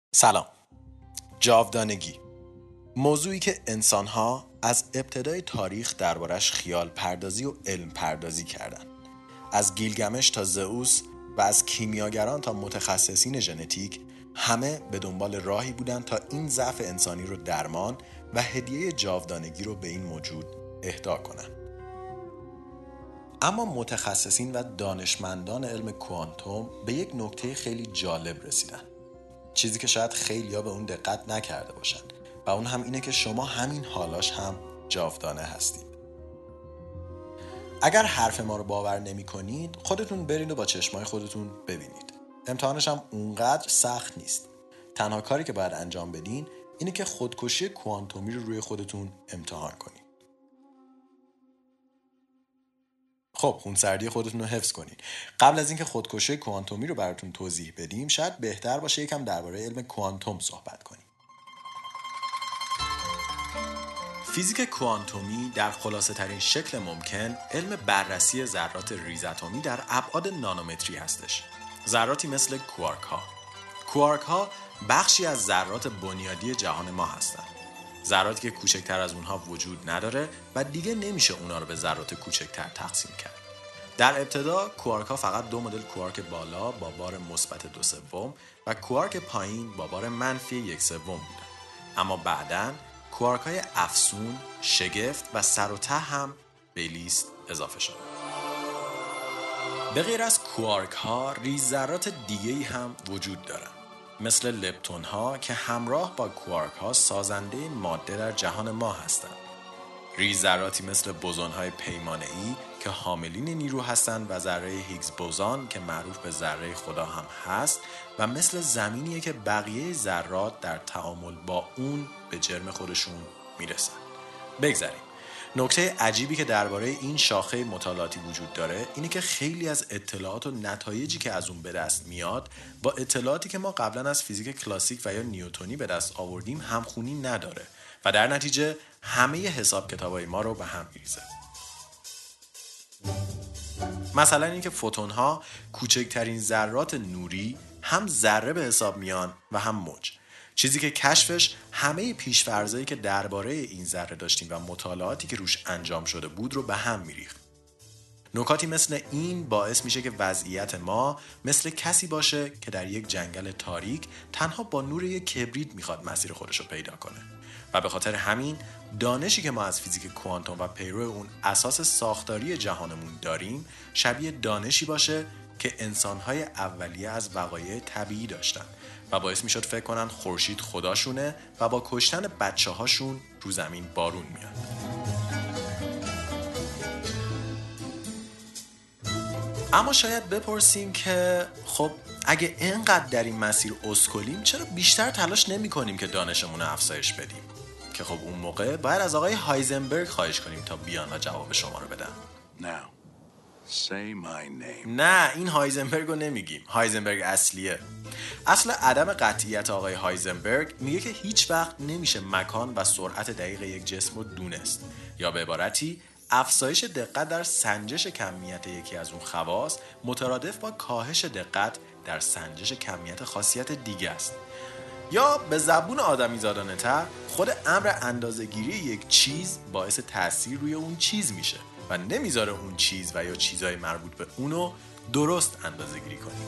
سلام. جاودانگی، موضوعی که انسان‌ها از ابتدای تاریخ دربارش خیال پردازی و علم پردازی کردند. از گیلگمش تا زئوس و از کیمیاگران تا متخصصین ژنتیک، همه به دنبال راهی بودند تا این ضعف انسانی رو درمان و هدیه جاودانگی رو به این موجود اهدا کنند. اما متخصصین و دانشمندان علم کوانتوم به یک نکته خیلی جالب رسیدن. چیزی که شاید خیلی‌ها به اون دقت نکرده باشن و اون هم اینه که شما همین حالاش هم جاودانه هستید. اگر حرف ما رو باور نمی کنید، خودتون برید و با چشمای خودتون ببینید. امتحانش هم اونقدر سخت نیست. تنها کاری که باید انجام بدین اینه که خودکشی کوانتومی رو روی خودتون امتحان کنید. خب خونسردی خودتون رو حفظ کنید. قبل از اینکه خودکشی کوانتومی رو براتون توضیح بدیم، شاید بهتر باشه یکم درباره علم کوانتوم صحبت کنیم. فیزیک کوانتومی در خلاصه ترین شکل ممکن علم بررسی ذرات ریزاتمی در ابعاد نانومتری هستش. ذراتی مثل کوارک ها. کوارک ها بخشی از ذرات بنیادی جهان ما هستند. ذراتی که کوچکتر از اونها وجود نداره و دیگه نمیشه اونها رو به ذرات کوچکتر تقسیم کرد. در ابتدا کوارک ها فقط دو مدل کوارک بالا با بار مثبت 2/3 و کوارک پایین با بار منفی 1/3 بودن. اما بعداً کوارک های افسون، شگفت و سر و ته هم به لیست اضافه شد. به غیر از کوارک ها ریز ذرات دیگه‌ای هم وجود دارند، مثل لپتون ها که همراه با کوارک ها سازنده ماده در جهان ما هستند. ریز ذراتی مثل بوزون های پیمانه ای که حاملین نیرو هستند و ذره هیگز بوزان که معروف به ذره خدا هم هست و مثل زمینیه که بقیه ذرات در تعامل با اون به جرم خودشون میرسن. بگذاریم. نکته عجیبی که درباره این شاخه مطالعاتی وجود داره اینه که خیلی از اطلاعات و نتایجی که از اون به دست میاد با اطلاعاتی که ما قبلا از فیزیک کلاسیک و یا نیوتنی به دست آوردیم همخونی نداره و در نتیجه همه حساب کتابای ما رو به هم میریزه. مثلا اینکه فوتون ها کوچکترین ذرات نوری هم ذره به حساب میان و هم موج، چیزی که کشفش همه پیش‌فرضایی که درباره این ذره داشتیم و مطالعاتی که روش انجام شده بود رو به هم میریخت. نکاتی مثل این باعث میشه که وضعیت ما مثل کسی باشه که در یک جنگل تاریک تنها با نور یک کبریت میخواد مسیر خودش رو پیدا کنه و به خاطر همین دانشی که ما از فیزیک کوانتوم و پیرو اون اساس ساختاری جهانمون داریم شبیه دانشی باشه که انسان‌های اولیه از وقایع طبیعی داشتن و باعث میشد فکر کنن خورشید خداشونه و با کشتن بچه‌هاشون رو زمین بارون میاد. اما شاید بپرسیم که خب اگه اینقدر در این مسیر اسکلیم چرا بیشتر تلاش نمی کنیم که دانشمون رو افزایش بدیم؟ که خب اون موقع باید از آقای هایزنبرگ خواهش کنیم تا بیان و جواب شما رو بدن. Now, say my name. نه این هایزنبرگ رو نمیگیم، هایزنبرگ اصلیه. اصل عدم قطعیت آقای هایزنبرگ میگه که هیچ وقت نمیشه مکان و سرعت دقیق یک جسم رو دونست، یا به عبارتی افزایش دقت در سنجش کمیت یکی از اون خواص مترادف با کاهش دقت در سنجش کمیت خاصیت دیگه است. یا به زبون آدمیزادانه تر خود امر اندازه‌گیری یک چیز باعث تأثیر روی اون چیز میشه و نمیذاره اون چیز و یا چیزهای مربوط به اونو درست اندازه‌گیری کنیم.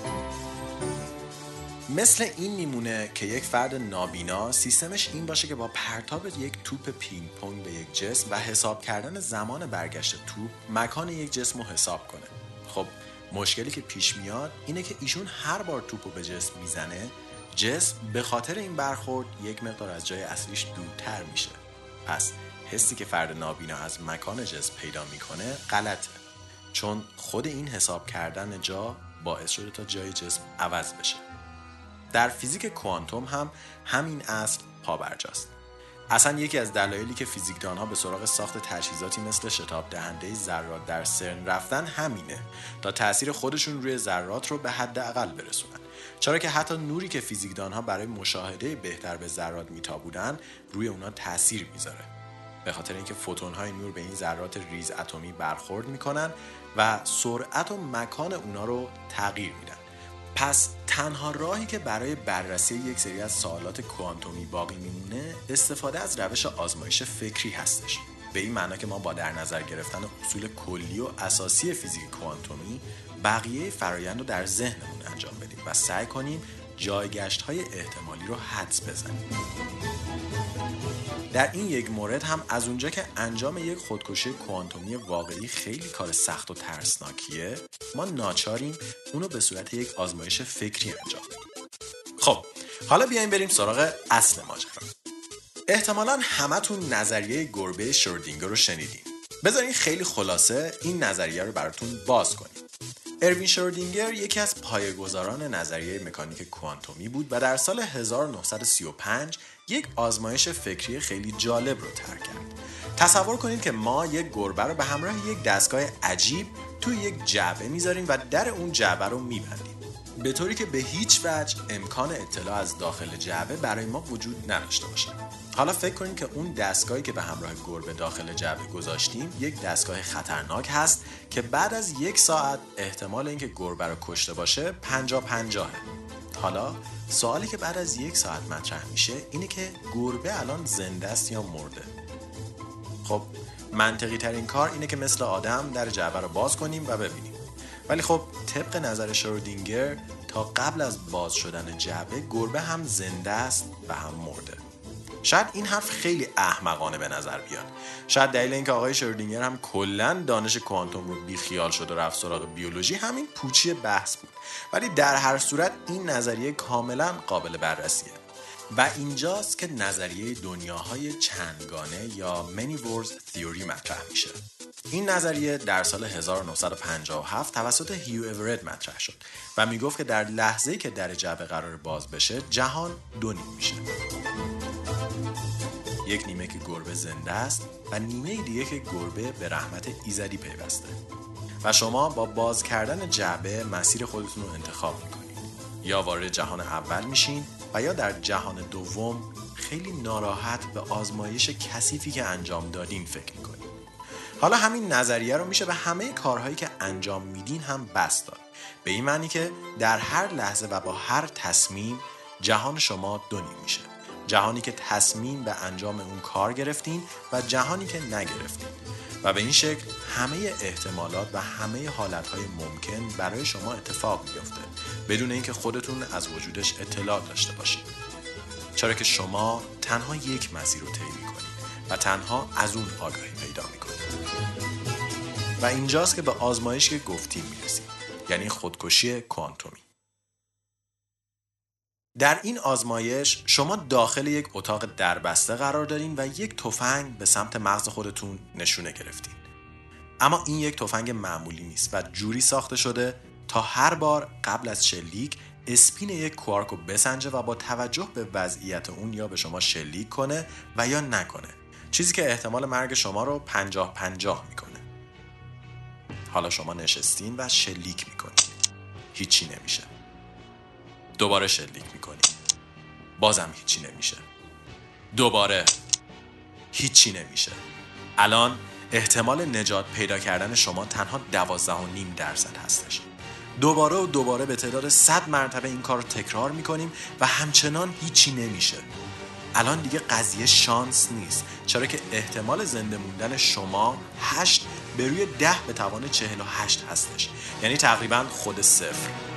مثل این میمونه که یک فرد نابینا سیستمش این باشه که با پرتاب یک توپ پینگ پونگ به یک جسم و حساب کردن زمان برگشت توپ مکان یک جسم رو حساب کنه. خب مشکلی که پیش میاد اینه که ایشون هر بار توپو به جسم میزنه جسم به خاطر این برخورد یک مقدار از جای اصلیش دورتر میشه. پس حسی که فرد نابینا از مکان جسم پیدا میکنه غلطه، چون خود این حساب کردن جا باعث شده تا جای جسم عوض بشه. در فیزیک کوانتوم هم همین اصل پابرجاست. اصلا یکی از دلایلی که فیزیکدانها به سراغ ساخت تجهیزاتی مثل شتاب دهنده ذرات در سرن رفتن همینه، تا تأثیر خودشون روی ذرات رو به حداقل برسونن. چرا که حتی نوری که فیزیکدانها برای مشاهده بهتر به ذرات میتابونن روی اونا تأثیر میذاره، به خاطر اینکه فوتون‌های نور به این ذرات ریز اتمی برخورد میکنن و سرعت و مکان اونا رو تغییر میدن. پس تنها راهی که برای بررسی یک سری از سوالات کوانتومی باقی میمونه استفاده از روش آزمایش فکری هستش. به این معنی که ما با در نظر گرفتن اصول کلی و اساسی فیزیک کوانتومی بقیه فرآیند رو در ذهنمون انجام بدیم و سعی کنیم جایگشت‌های احتمالی رو حدس بزنیم. در این یک مورد هم از اونجا که انجام یک خودکشی کوانتومی واقعی خیلی کار سخت و ترسناکیه، ما ناچاریم اونو به صورت یک آزمایش فکری انجام بدیم. خب حالا بیایم بریم سراغ اصل ماجرا. احتمالاً همتون نظریه گربه شرودینگر رو شنیدین. بذارین خیلی خلاصه این نظریه رو براتون باز کنیم. اروین شرودینگر یکی از پایه‌گذاران نظریه مکانیک کوانتومی بود و در سال 1935 یک آزمایش فکری خیلی جالب رو طرح کرد. تصور کنید که ما یک گربه رو به همراه یک دستگاه عجیب توی یک جعبه میذاریم و در اون جعبه رو میبندیم، به طوری که به هیچ وجه امکان اطلاع از داخل جعبه برای ما وجود نداشته باشه. حالا فکر کنید که اون دستگاهی که به همراه گربه داخل جعبه گذاشتیم یک دستگاه خطرناک هست که بعد از 1 ساعت احتمال اینکه گربه رو کشته باشه 50-50. حالا سوالی که بعد از 1 ساعت مطرح میشه اینه که گربه الان زنده است یا مرده؟ خب منطقی ترین کار اینه که مثل آدم در جعبه رو باز کنیم و ببینیم. ولی خب طبق نظر شرودینگر تا قبل از باز شدن جعبه گربه هم زنده است و هم مرده. شاید این حرف خیلی احمقانه به نظر بیاد. شاید دلیل اینکه آقای شرودینگر هم کلاً دانش کوانتوم رو بیخیال شد و رفت سراغ بیولوژی همین پوچی بحث بود. ولی در هر صورت این نظریه کاملاً قابل بررسیه. و اینجاست که نظریه دنیاهای چندگانه یا Many Worlds Theory مطرح میشه. این نظریه در سال 1957 توسط هیو اورد مطرح شد و میگفت که در لحظه‌ای که در جعبه قرار باز بشه جهان 2 نیم میشه. یک نیمه که گربه زنده است و نیمه دیگه که گربه به رحمت ایزدی پیوسته. و شما با باز کردن جعبه مسیر خودتون رو انتخاب میکنید. یا وارد جهان اول میشین و یا در جهان دوم خیلی ناراحت به آزمایش کثیفی که انجام دادین فکر میکنید. حالا همین نظریه رو میشه به همه کارهایی که انجام میدین هم بس داد. به این معنی که در هر لحظه و با هر تصمیم جهان شما 2 نیم میشه. جهانی که تصمیم به انجام اون کار گرفتین و جهانی که نگرفتین. و به این شکل همه احتمالات و همه حالتهای ممکن برای شما اتفاق میفته بدون اینکه خودتون از وجودش اطلاع داشته باشید. چرا که شما تنها یک مسیر رو طی میکنید و تنها از اون آگاهی پیدا میکنید. و اینجاست که به آزمایش که گفتیم میرسیم، یعنی خودکشی کوانتومی. در این آزمایش شما داخل یک اتاق دربسته قرار دارین و یک تفنگ به سمت مغز خودتون نشونه گرفتین. اما این یک تفنگ معمولی نیست و جوری ساخته شده تا هر بار قبل از شلیک اسپین یک کوارک رو بسنجه و با توجه به وضعیت اون یا به شما شلیک کنه و یا نکنه. چیزی که احتمال مرگ شما رو 50-50 میکنه. حالا شما نشستین و شلیک میکنید. هیچی نمیشه. دوباره شلیک میکنید. بازم هیچی نمیشه. دوباره هیچی نمیشه. الان احتمال نجات پیدا کردن شما تنها 12.5% هستش. دوباره و دوباره به تعداد 100 مرتبه این کار رو تکرار میکنیم و همچنان هیچی نمیشه. الان دیگه قضیه شانس نیست، چرا که احتمال زنده موندن شما 8 به روی 10 به توان 48 هستش، یعنی تقریبا خود 0.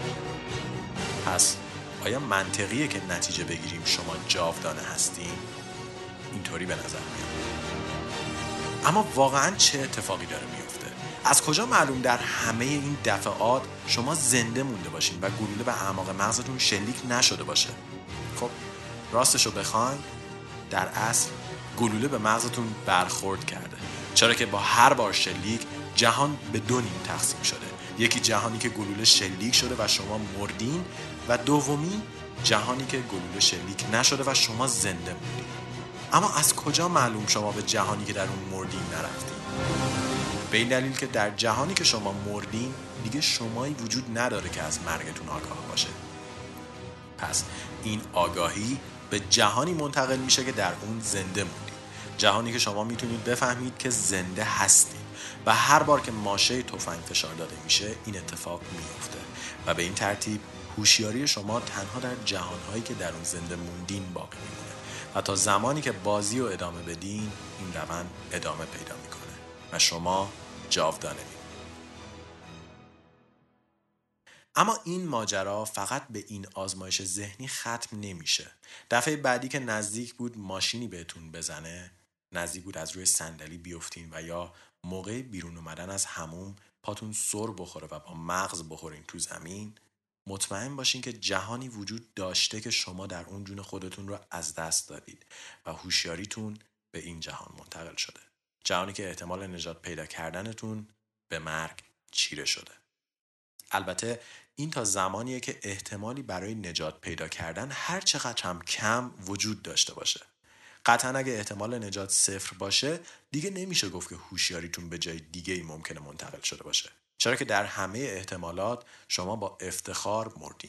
پس آیا منطقیه که نتیجه بگیریم شما جاودانه هستین؟ اینطوری به نظر میاد. اما واقعا چه اتفاقی داره میفته؟ از کجا معلوم در همه این دفعات شما زنده مونده باشین و گلوله به اعماق مغزتون شلیک نشده باشه؟ خب راستشو بخواین در اصل گلوله به مغزتون برخورد کرده، چرا که با هر بار شلیک جهان به 2 نیم تقسیم شده. یکی جهانی که گلوله شلیک شده و شما مردین و دومی جهانی که گلوله شلیک نشده و شما زنده موندین. اما از کجا معلوم شما به جهانی که در اون مردین نرفتین؟ به این دلیل که در جهانی که شما مردین دیگه شمایی وجود نداره که از مرگتون آگاه باشه. پس این آگاهی به جهانی منتقل میشه که در اون زنده موندید. جهانی که شما میتونید بفهمید که زنده هستید و هر بار که ماشه تفنگ فشار داده میشه این اتفاق میفته و به این ترتیب هوشیاری شما تنها در جهانهایی که در اون زنده موندین باقی میمونه و تا زمانی که بازی رو ادامه بدین این روند ادامه پیدا میکنه و شما جاودانه میمونید. اما این ماجرا فقط به این آزمایش ذهنی ختم نمیشه. دفعه بعدی که نزدیک بود ماشینی بهتون بزنه، نزدیک بود از روی صندلی بیفتین و یا موقع بیرون اومدن از حموم پاتون سر بخوره و با مغز بخورین تو زمین، مطمئن باشین که جهانی وجود داشته که شما در اون جون خودتون رو از دست دادید و هوشیاریتون به این جهان منتقل شده. جهانی که احتمال نجات پیدا کردنتون به مرگ چیره شده. البته این تا زمانیه که احتمالی برای نجات پیدا کردن هر چقدر هم کم وجود داشته باشه. قطعا اگه احتمال نجات 0 باشه دیگه نمیشه گفت که هوشیاریتون به جای دیگه‌ای ممکنه منتقل شده باشه، چرا که در همه احتمالات شما با افتخار مردین.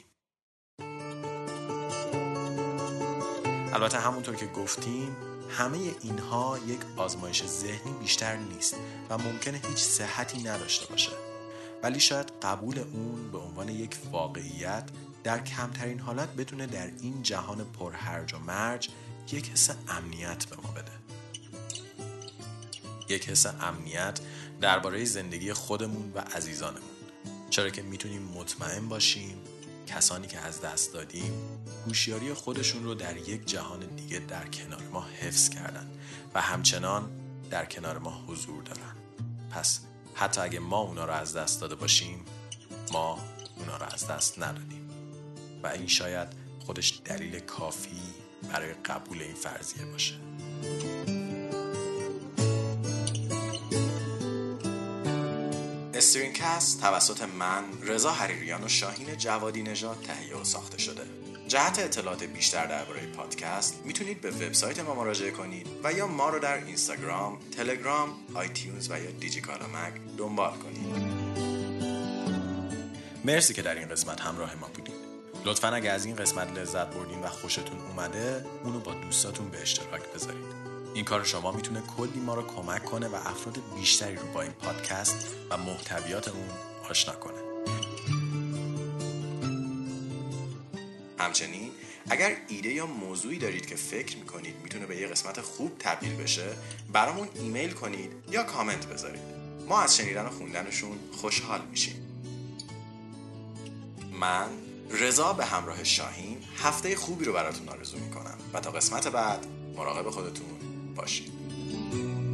البته همونطور که گفتیم همه اینها یک آزمایش ذهنی بیشتر نیست و ممکنه هیچ صحتی نداشته باشه، ولی شاید قبول اون به عنوان یک واقعیت در کمترین حالت بتونه در این جهان پرهرج و مرج یک حس امنیت به ما بده. یک حس امنیت درباره زندگی خودمون و عزیزانمون، چرا که میتونیم مطمئن باشیم کسانی که از دست دادیم هوشیاری خودشون رو در یک جهان دیگه در کنار ما حفظ کردن و همچنان در کنار ما حضور دارن. پس حتی اگه ما اونا رو از دست داده باشیم ما اونا رو از دست ندادیم و این شاید خودش دلیل کافی برای قبول این فرضیه باشه. استرینکست توسط من، رضا حریریان و شاهین جوادی نژاد تهیه و ساخته شده. جهت اطلاعات بیشتر درباره پادکست میتونید به وبسایت ما مراجعه کنید و یا ما رو در اینستاگرام، تلگرام، آیتیونز و یا دیجیکالا مک دنبال کنید. مرسی که در این قسمت همراه ما بودید. لطفاً اگه از این قسمت لذت بردین و خوشتون اومده اونو با دوستاتون به اشتراک بذارید. این کار شما میتونه کلی ما رو کمک کنه و افراد بیشتری رو با این پادکست و محتویات اون آشنا کنه. همچنین اگر ایده یا موضوعی دارید که فکر میکنید میتونه به یه قسمت خوب تبدیل بشه برامون ایمیل کنید یا کامنت بذارید. ما از شنیدن و خوندنشون خوشحال میشیم. من رضا به همراه شاهین هفته خوبی رو براتون آرزو میکنم و تا قسمت بعد مراقب خودتون باشید.